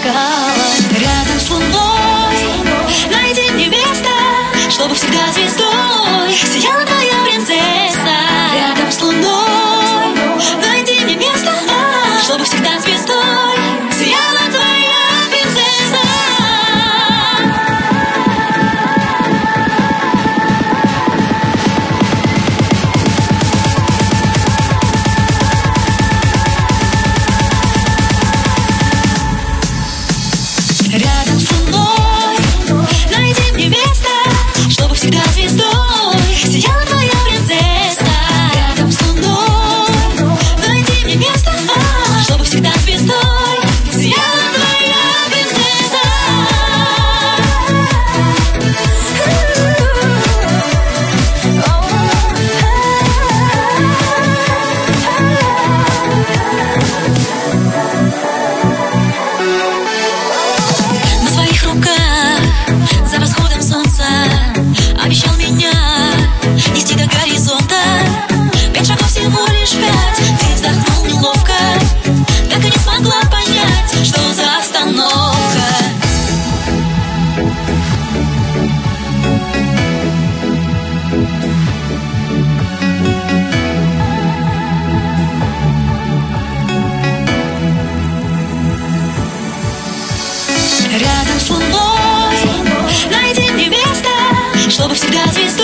Рядом с луной найди мне место, чтобы всегда звездой сияла твоя принцесса. Рядом с луной найди мне место, чтобы всегда звездой сияла твоя принцесса. Рядом с луной найди мне место, чтобы всегда звездой сияла твоя принцесса. Рядом с луной найди мне место, чтобы всегда звездой сияла твоя принцесса. На своих руках за восходом солнца обещал меня нести до горизонта. 5 шагов, всего лишь 5. Ты вздохнул неловко, так и не смогла понять, что за остановка. Рядом с луной найди мне место, чтобы всегда звездой